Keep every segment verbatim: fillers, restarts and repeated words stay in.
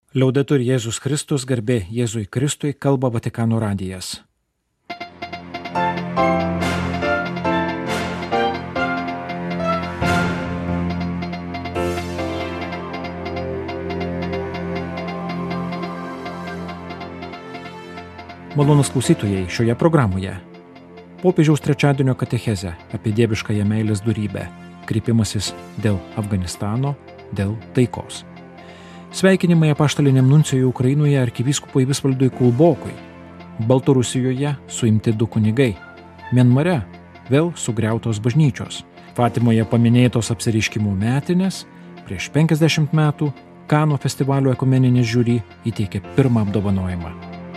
Liaudetur Jėzus Kristus, garbė Jėzui Kristui, kalba Vatikano radijas. Malonūs klausytojai, šioje programoje popiežiaus trečiadienio katechezė apie dieviškąją meilės dorybę, kreipimasis dėl Afganistano, dėl taikos. Sveikinimai apaštaliniam nuncijui Ukrainoje arkivyskupui Visvaldui Kulbokui, Baltarusijoje suimti du kunigai, Mianmare vėl sugriautos bažnyčios, Fatimoje paminėtos apsireiškimų metinės, prieš penkiasdešimt metų Kano festivalio ekumeninis žiūri įteikė pirmą apdovanojimą.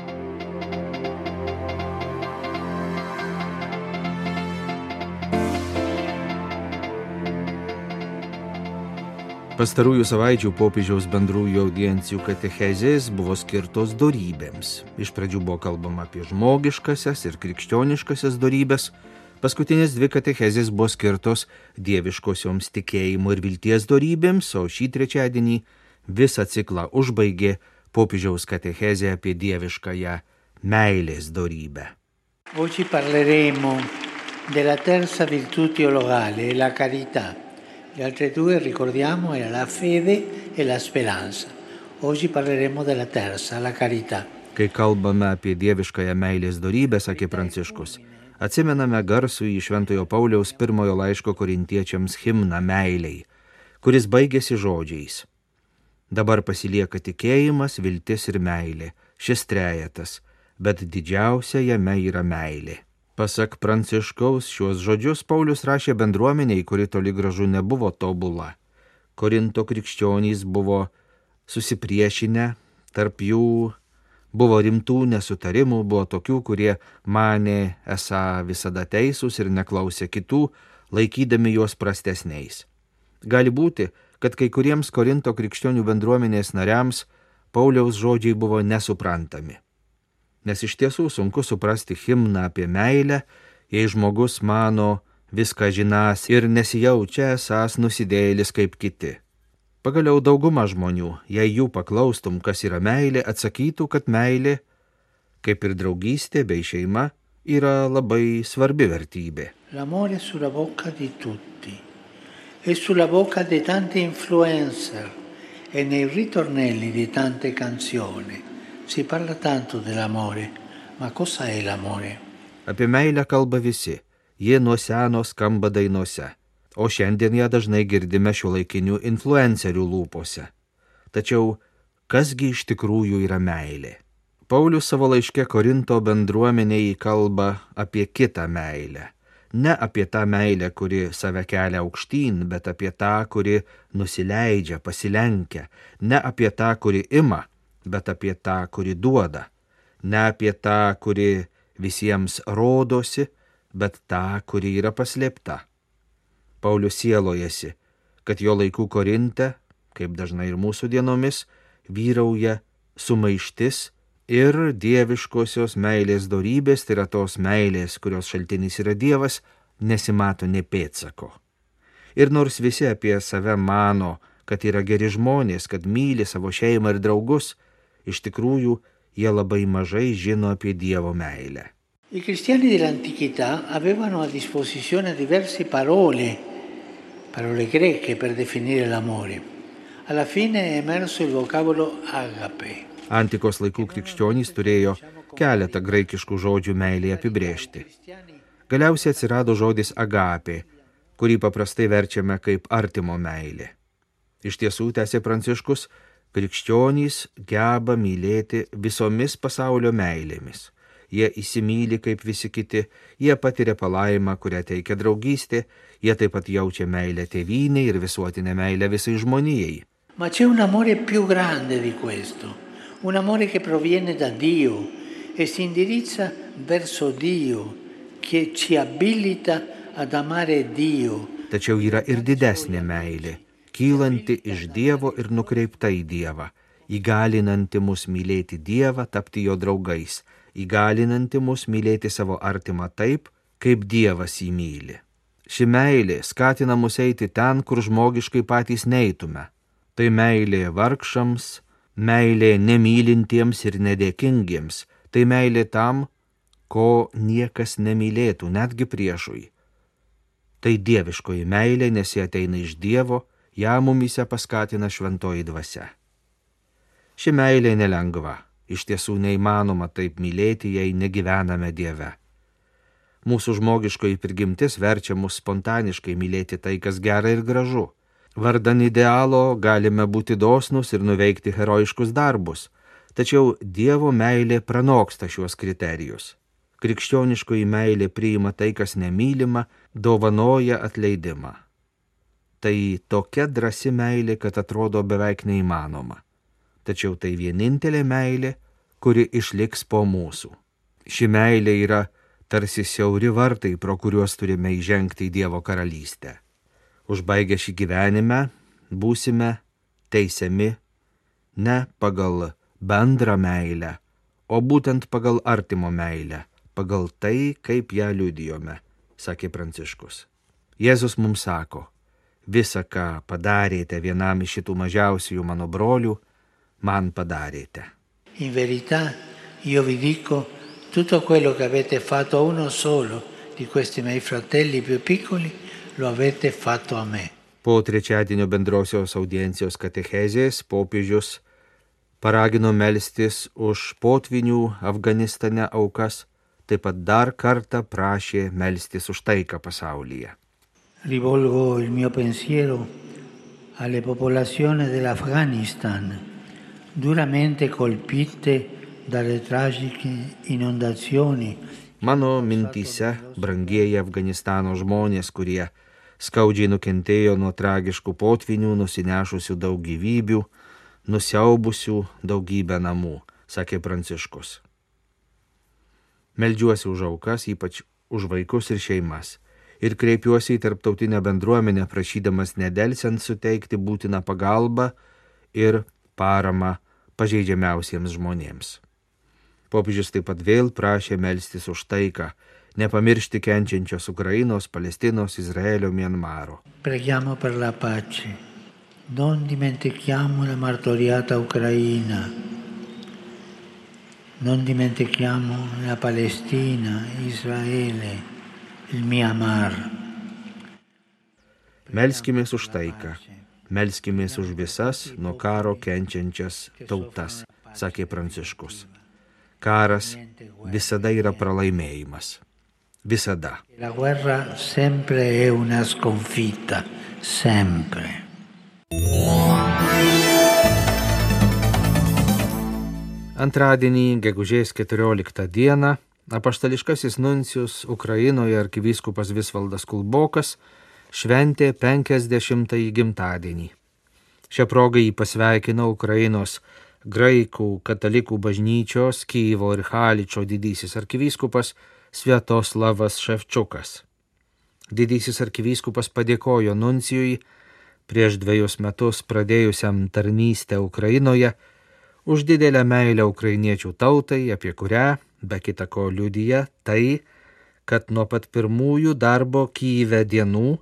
Pastarųjų savaičių popiežiaus bendrųjų audiencijų katechezės buvo skirtos dorybėms. Iš pradžių buvo kalbama apie žmogiškasias ir krikščioniškasias dorybės, paskutinės dvi katechezės buvo skirtos dieviškosioms tikėjimo ir vilties dorybėms, o šį trečiadienį visą ciklą užbaigė popiežiaus katechezė apie dieviškąją meilės dorybę. Oggi parleremo della terza virtù teologale, la carità. Le altre due, ricordiamo, era la fede e la speranza. Oggi parleremo della terza, la carità. Kai kalbame apie dieviškąją meilės dorybę, sakė Pranciškus, atsimename garsų į Šventojo Pauliaus pirmojo laiško korintiečiams himną meiliai, kuris baigėsi žodžiais. Dabar pasilieka tikėjimas, viltis ir meilė, šis trejetas, bet didžiausia jame yra meilė. Pasak Pranciškaus, šiuos žodžius Paulius rašė bendruomeniai, kuri toli gražu nebuvo tobula. Korinto krikščionys buvo susipriešinę, tarp jų buvo rimtų nesutarimų, buvo tokių, kurie manė esą visada teisūs ir neklausė kitų, laikydami juos prastesniais. Gali būti, kad kai kuriems Korinto krikščionių bendruomenės nariams Pauliaus žodžiai buvo nesuprantami. Nes iš tiesų sunku suprasti himną apie meilę, jei žmogus mano viską žinas ir nesijaučia esąs nusidėjėlis kaip kiti. Pagaliau dauguma žmonių, jei jų paklaustum, kas yra meilė, atsakytų, kad meilė, kaip ir draugystė bei šeima, yra labai svarbi vertybė. L'amore è sulla bocca di tutti, è sulla bocca di tanti influencer e nei ritornelli di tante canzoni. Si parla tanto dell'amore, ma cosa è l'amore? Apie meilę kalba visi, jie nuo seno skamba dainose, o šiandien ją dažnai girdime šiuolaikinių influencerių lūpose. Tačiau, kasgi iš tikrųjų yra meilė? Paulius savo laiške Korinto bendruomenei kalba apie kitą meilę. Ne apie tą meilę, kuri save kelia aukštyn, bet apie tą, kuri nusileidžia, pasilenkia. Ne apie tą, kuri ima, bet apie tą, kuri duoda, ne apie tą, kuri visiems rodosi, bet tą, kuri yra paslėpta. Paulius sielojasi, kad jo laikų Korinte, kaip dažnai ir mūsų dienomis, vyrauja sumaištis ir dieviškosios meilės dorybės, tai yra tos meilės, kurios šaltinis yra Dievas, nesimato nė pėdsako. Ir nors visi apie save mano, kad yra geri žmonės, kad myli savo šeimą ir draugus, iš tikrųjų, jie labai mažai žino apie Dievo meilę. I cristiani dell'antichità avevano a disposizione diverse parole, parole greche per definire l'amore. Alla fine è emerso il vocabolo agape. Antikos laikų krikščionys turėjo keletą graikiškų žodžių meilėje apibrėžti. Galiausiai atsirado žodis agapė, kurį paprastai verčiame kaip artimo meilė. Iš tiesų, tęsė Pranciškus, krikščionys geba mylėti visomis pasaulio meilėmis. Jie įsimyli kaip visi kiti, jie patiria palaimą, kurią teikia draugystė, jie taip pat jaučia meilę tėvynei ir visuotinę meilę visai žmonijai. Ma c'è un amore più grande di questo, un amore che proviene da Dio e si indirizza verso Dio, che ci abilita ad amare Dio. Tačiau yra ir didesnė meilė, kylanti iš Dievo ir nukreipta į Dievą, įgalinanti mus mylėti Dievą, tapti jo draugais, įgalinanti mus mylėti savo artimą taip, kaip Dievas jį myli. Ši meilė skatina mus eiti ten, kur žmogiškai patys neitume. Tai meilė vargšams, meilė nemylintiems ir nedėkingiems, tai meilė tam, ko niekas nemylėtų, netgi priešui. Tai dieviškoji meilė, nes ji ateina iš Dievo, ją mumyse paskatina šventoji dvasia. Ši meilė nelengva, iš tiesų neįmanoma taip mylėti, jei negyvename Dieve. Mūsų žmogiškoji prigimtis verčia mus spontaniškai mylėti tai, kas gera ir gražu. Vardan idealo galime būti dosnus ir nuveikti herojiškus darbus, tačiau Dievo meilė pranoksta šiuos kriterijus. Krikščioniškoji meilė priima tai, kas nemylima, dovanoja atleidimą. Tai tokia drąsi meilė, kad atrodo beveik neįmanoma. Tačiau tai vienintelė meilė, kuri išliks po mūsų. Ši meilė yra tarsi siauri vartai, pro kuriuos turime įžengti į Dievo karalystę. Užbaigę šį gyvenimą, būsime teisiami ne pagal bendrą meilę, o būtent pagal artimo meilę, pagal tai, kaip ją liudijome, sakė Pranciškus. Jėzus mums sako, visa, ką padarėte vienam iš šitų mažiausiųjų mano brolių, man padarėte. In verità, io vi dico, tutto quello che avete fatto a uno solo di questi miei fratelli più piccoli, lo avete fatto a me. Po trečiadienio bendrosios audiencijos katechezės popiežius paragino melstis už potvinių Afganistane aukas, taip pat dar kartą prašė melstis už taiką pasaulyje. Rivolgo il mio pensiero alle popolazioni dell'Afghanistan, duramente colpite dalle tragiche inondazioni. Mano mintyse brangieji Afganistano žmonės, kurie skaudžiai nukentėjo nuo tragiškų potvinių, nusinešusių daug gyvybių, nusiaubusių daugybę namų, sakė Pranciškus. Meldžiuosi už aukas, ypač už vaikus ir šeimas, ir kreipiuosi į tarptautinę bendruomenę, prašydamas nedelsiant suteikti būtiną pagalbą ir paramą pažeidžiamiausiems žmonėms. Popiežius taip pat vėl prašė melstis už taiką, nepamiršti kenčiančios Ukrainos, Palestinos, Izraelio, Mianmaro. Preghiamo per la pace. Non dimentichiamo la martoriata Ucraina. Non dimentichiamo la Palestina, Israele, il Myanmar. Melskimės už taiką. Melskimės už visas nuo karo kenčiančias tautas, sakė Pranciškus. Karas visada yra pralaimėjimas. Visada. La guerra sempre è una sconfitta, sempre. Antradienį, gegužės keturioliktą dieną, apaštališkasis nuncijus Ukrainoje arkivyskupas Visvaldas Kulbokas šventė penkiasdešimtąjį gimtadienį. Šią progą jį pasveikino Ukrainos graikų katalikų bažnyčios Kyjivo ir Haličo didysis arkivyskupas Sviatoslavas Ševčiukas. Didysis arkivyskupas padėkojo nuncijui prieš dvejus metus pradėjusiam tarnystę Ukrainoje už didelę meilę ukrainiečių tautai, apie kurią, be kita ko liudija tai, kad nuo pat pirmųjų darbo Kyjive dienų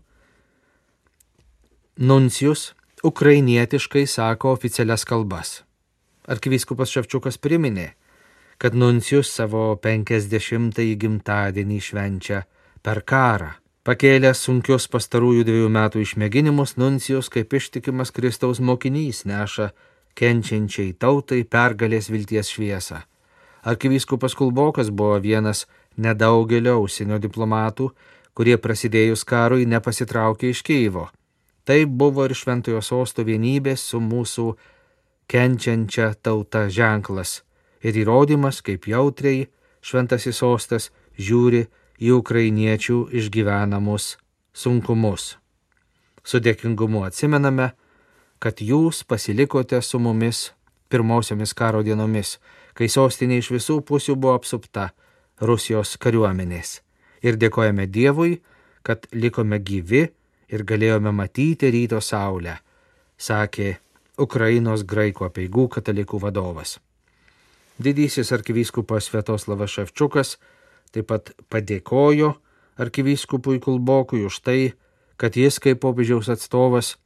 nuncijus ukrainietiškai sako oficialias kalbas. Arkivyskupas Ševčiukas priminė, kad nuncijus savo penkiasdešimtąjį gimtadienį švenčia per karą. Pakėlęs sunkius pastarųjų dviejų metų išmėginimus, nuncijus kaip ištikimas Kristaus mokinys neša kenčiančiai tautai pergalės vilties šviesą. Arkivyskupas Kulbokas buvo vienas nedaugelio užsienio diplomatų, kurie prasidėjus karui nepasitraukė iš Kyjivo. Tai buvo ir šventojo sosto vienybės su mūsų kenčiančia tauta ženklas ir įrodymas, kaip jautriai šventasis sostas žiūri į ukrainiečių išgyvenamus sunkumus. Su dėkingumu atsimename, kad jūs pasilikote su mumis pirmosiomis karo dienomis, kai sostinė iš visų pusių buvo apsupta Rusijos kariuomenės. Ir dėkojame Dievui, kad likome gyvi ir galėjome matyti ryto saulę, sakė Ukrainos graikų apeigų katalikų vadovas. Didysis arkivyskupas Sviatoslavas Ševčiukas taip pat padėkojo arkivyskupui Kulbokui už tai, kad jis kaip popiežiaus atstovas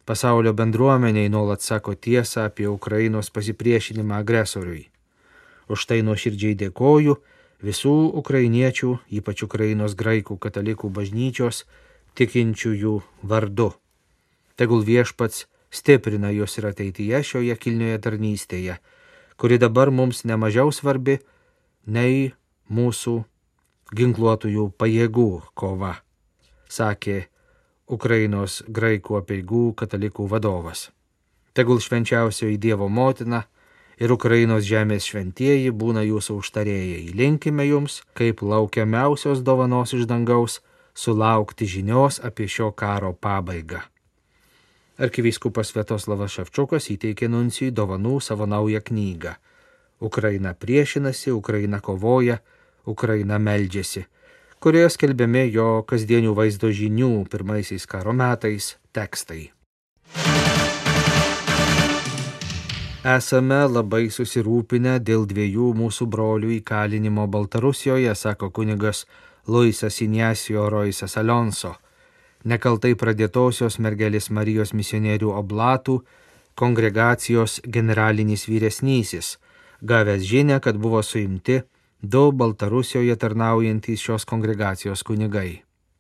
Pasaulio bendruomeniai nuolat sako tiesą apie Ukrainos pasipriešinimą agresoriui. Už tai nuoširdžiai dėkoju visų ukrainiečių, ypač Ukrainos graikų katalikų bažnyčios, tikinčiųjų vardu. Tegul viešpats stiprina juos ir ateityje šioje kilnioje tarnystėje, kuri dabar mums nemažiau svarbi nei mūsų ginkluotųjų pajėgų kova, sakė Ukrainos graikų apeigų katalikų vadovas. Tegul švenčiausioji Dievo motina ir Ukrainos žemės šventieji būna jūsų užtarėjai. Linkime jums, kaip laukiamiausios dovanos iš dangaus, sulaukti žinios apie šio karo pabaigą. Arkivyskupas Sviatoslavas Ševčukas įteikė nuncijui dovanų savo naują knygą. Ukraina priešinasi, Ukraina kovoja, Ukraina meldžiasi, kurioje skelbiami jo kasdienių vaizdo žinių pirmaisiais karo metais tekstai. Esame labai susirūpinę dėl dviejų mūsų brolių įkalinimo Baltarusijoje, sako kunigas Luisas Injasio Roisas Alonso, nekaltai pradėtosios mergelės Marijos misionierių oblatų kongregacijos generalinis vyresnysis, gavęs žinią, kad buvo suimti du Baltarusijoje tarnaujantys šios kongregacijos kunigai.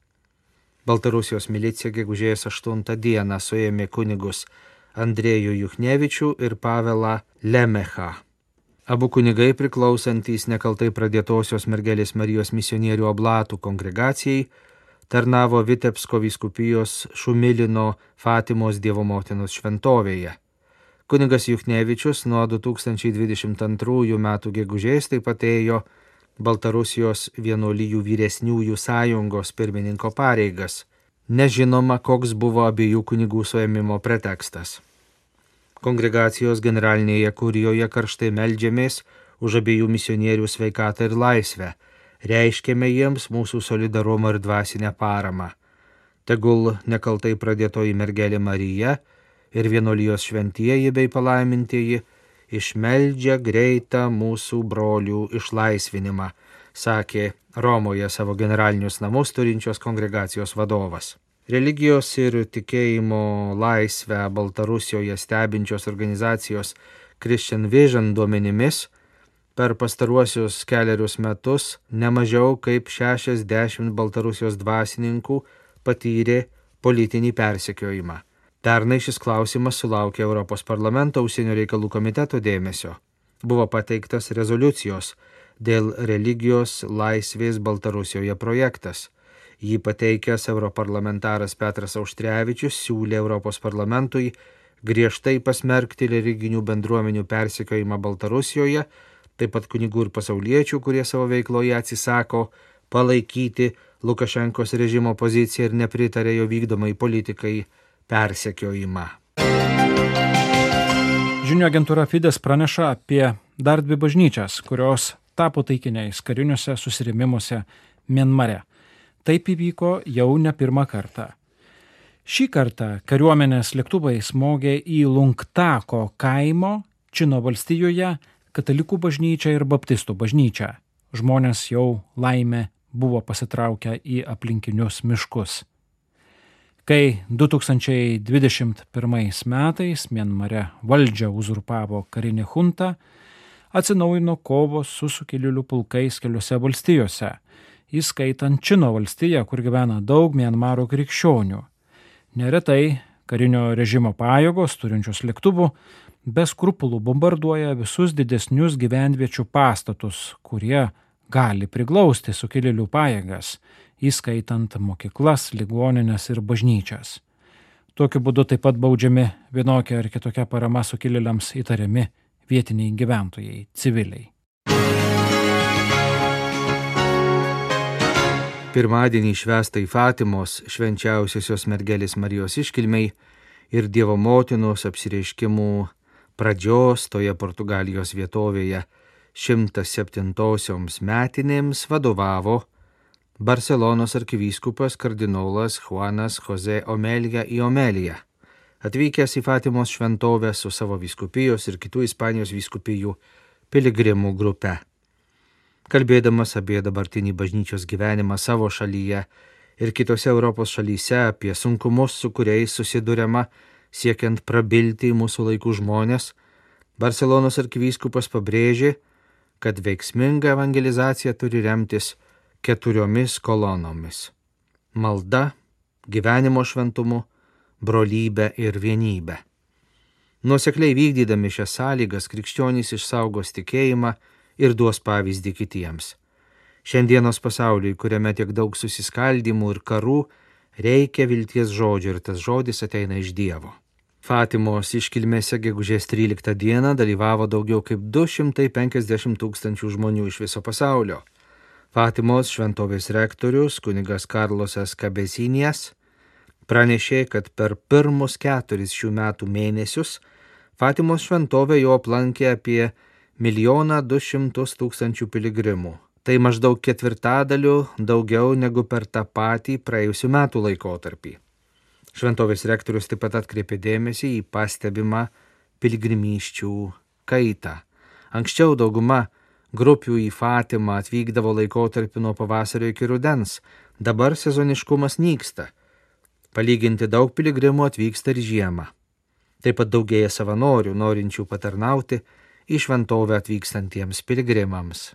Baltarusijos milicija gegužės aštuntą dieną suėmė kunigus Andrėjų Juchnevičių ir Pavelą Lemechą. Abu kunigai priklausantys nekaltai pradėtosios mergelės Marijos misionierių oblatų kongregacijai tarnavo Vitebsko vyskupijos Šumilino Fatimos Dievo motinos šventovėje. Kunigas Juchnevičius nuo du tūkstančiai dvidešimt antrųjų metų gegužės taip pat ėjo Baltarusijos vienuolijų vyresniųjų sąjungos pirmininko pareigas. Nežinoma, koks buvo abiejų kunigų suėmimo pretekstas. Kongregacijos generalinėje kurijoje karštai meldžiamės už abiejų misionierių sveikatą ir laisvę. Reiškėme jiems mūsų solidarumą ir dvasinę paramą. Tegul nekaltai pradėtoji mergelė Marija ir vienuolijos šventieji bei palaimintieji išmeldžia greitą mūsų brolių išlaisvinimą, sakė Romoje savo generalinius namus turinčios kongregacijos vadovas. Religijos ir tikėjimo laisvę Baltarusijoje stebinčios organizacijos Christian Vision duomenimis per pastaruosius keliarius metus nemažiau kaip šešiasdešimt Baltarusijos dvasininkų patyrė politinį persekiojimą. Pernai šis klausimas sulaukė Europos parlamento užsienio reikalų komiteto dėmesio. Buvo pateiktas rezoliucijos dėl religijos laisvės Baltarusijoje projektas. Jį pateikęs europarlamentaras Petras Auštrevičius siūlė Europos parlamentui griežtai pasmerkti religinių bendruomenių persekiojimą Baltarusijoje, taip pat kunigų ir pasauliečių, kurie savo veikloje atsisako palaikyti Lukašenkos režimo poziciją ir nepritarė jo vykdomai politikai persekiojimą. Žinių agentūra Fides praneša apie dar dvi bažnyčias, kurios tapo taikiniais kariniuose susirėmimuose Mianmare. Taip įvyko jau ne pirmą kartą. Šį kartą kariuomenės lėktuvai smogė į Lungtako kaimo Čino valstijoje katalikų bažnyčią ir baptistų bažnyčią. Žmonės jau laimė buvo pasitraukę į aplinkinius miškus. Kai du tūkstančiai dvidešimt pirmais metais Mianmare valdžią uzurpavo karinė junta, atsinaujino kovos su sukilėlių pulkais keliose valstijose, įskaitant Čino valstiją, kur gyvena daug Mianmaro krikščionių. Neretai karinio režimo pajėgos turinčios lėktuvų be skrupulų bombarduoja visus didesnius gyvenviečių pastatus, kurie gali priglausti sukilėlių pajėgas, įskaitant mokyklas, ligonines ir bažnyčias. Tokiu būdu taip pat baudžiami vienokia ar kitokia parama sukilėliams įtariami vietiniai gyventojai, civiliai. Pirmadienį švęstai Fatimos švenčiausiosios mergelės Marijos iškilmei ir Dievo motinos apsireiškimų pradžios toje Portugalijos vietovėje šimtas septintosioms metinėms vadovavo Barselonos arkivyskupas kardinolas Juanas Jose Omelia y Omelia, atvykęs į Fatimos šventovę su savo vyskupijos ir kitų Ispanijos vyskupijų piligrimų grupe. Kalbėdamas apie dabartinį bažnyčios gyvenimą savo šalyje ir kitose Europos šalyse, apie sunkumus, su kuriais susiduriama siekiant prabilti į mūsų laikų žmonės, Barselonos arkivyskupas pabrėžė, kad veiksminga evangelizacija turi remtis keturiomis kolonomis – malda, gyvenimo šventumu, brolybė ir vienybė. Nuosekliai vykdydami šias sąlygas krikščionys išsaugos tikėjimą ir duos pavyzdį kitiems. Šiandienos pasauliui, kuriame tiek daug susiskaldymų ir karų, reikia vilties žodžio ir tas žodis ateina iš Dievo. Fatimos iškilmėse gegužės tryliktą dieną dalyvavo daugiau kaip du šimtai penkiasdešimt tūkstančių žmonių iš viso pasaulio. Fatimos šventovės rektorius kunigas Karlosas Kabesinijas pranešė, kad per pirmus keturis šių metų mėnesius Fatimos šventovę jo aplankė apie milijoną du šimtus tūkstančių piligrimų. Tai maždaug ketvirtadaliu daugiau negu per tą patį praėjusių metų laikotarpį. Šventovės rektorius taip pat atkreipė dėmesį į pastebimą piligrimysčių kaitą. Anksčiau dauguma grupių į Fatimą atvykdavo laikotarpį nuo pavasario iki rudens, dabar sezoniškumas nyksta. Palyginti daug piligrimų atvyksta ir žiemą. Taip pat daugėja savanorių, norinčių patarnauti į šventovę atvykstantiems piligrimams.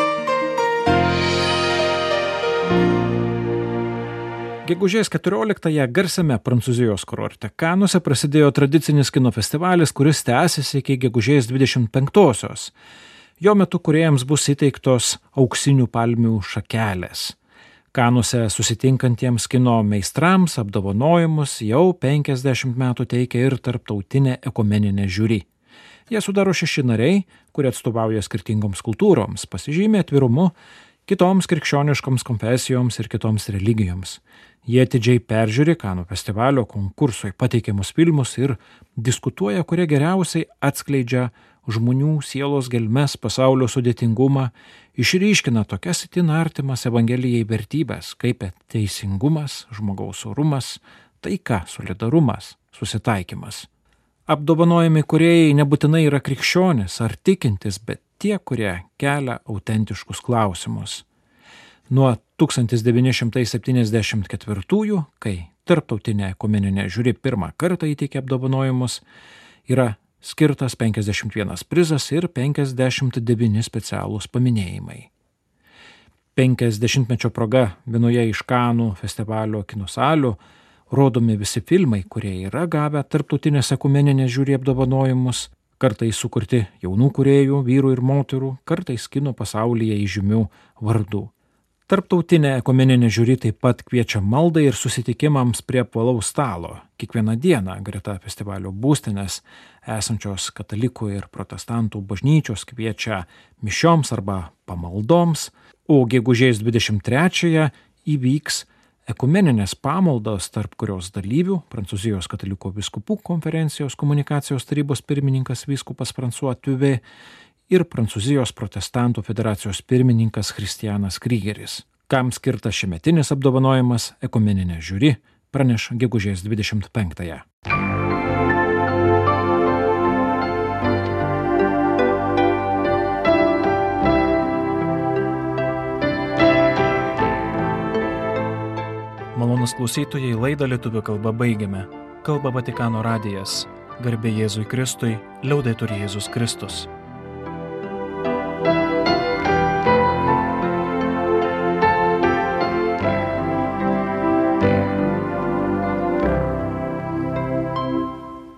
Gegužės keturioliktąją garsiame Prancūzijos kurorte Kanuose prasidėjo tradicinis kino festivalis, kuris tęsiasi iki gegužės dvidešimt penktosios. Jo metu kūrėjams bus įteiktos auksinių palmių šakelės. Kanuose susitinkantiems kino meistrams apdovanojimus jau penkiasdešimt metų teikia ir tarptautinė ekumeninė žiuri. Jie sudaro šeši nariai, kurie atstovauja skirtingoms kultūroms, pasižymė atvirumu kitoms krikščioniškoms konfesijoms ir kitoms religijoms. Jie atidžiai peržiūri Kanų festivalio konkursui pateikiamus filmus ir diskutuoja, kurie geriausiai atskleidžia žmonių sielos gelmes, pasaulio sudėtingumą, išryškina tokias itin artimas Evangelijai vertybės, kaip teisingumas, žmogaus orumas, taika, solidarumas, susitaikymas. Apdovanojami kūrėjai nebūtinai yra krikščionys ar tikintis, bet tie, kurie kelia autentiškus klausimus. Nuo tūkstantis devyni šimtai septyniasdešimt ketvirtųjų, kai tarptautinė ekumeninė žiuri pirmą kartą įteikė apdovanojimus, yra skirtas penkiasdešimt vienas prizas ir penkiasdešimt devyni specialūs paminėjimai. penkiasdešimtmečio proga vienoje iš Kanų festivalio kino salių rodomi visi filmai, kurie yra gavę tarptautinės ekumeninės žiuri apdovanojimus, kartais sukurti jaunų kūrėjų, vyrų ir moterų, kartais kino pasaulyje įžymių vardų. Tarptautinė ekumeninė žiuri taip pat kviečia maldai ir susitikimams prie apvalaus stalo. Kiekvieną dieną greta festivalio būstinės esančios katalikų ir protestantų bažnyčios kviečia mišioms arba pamaldoms, o gegužės dvidešimt trečiąją įvyks ekumeninės pamaldos, tarp kurios dalyvių Prancūzijos katalikų vyskupų konferencijos komunikacijos tarybos pirmininkas vyskupas François Tuvet ir Prancūzijos protestantų federacijos pirmininkas Christianas Krygeris. Kam skirtas šiemetinis apdovanojimas ekumeninė žiuri, praneš gegužės dvidešimt penktąją. Malonūs klausytojai, laidą lietuvių kalba baigiame. Kalba Vatikano radijas. Garbė Jėzui Kristui, liaudetur Jėzus Kristus.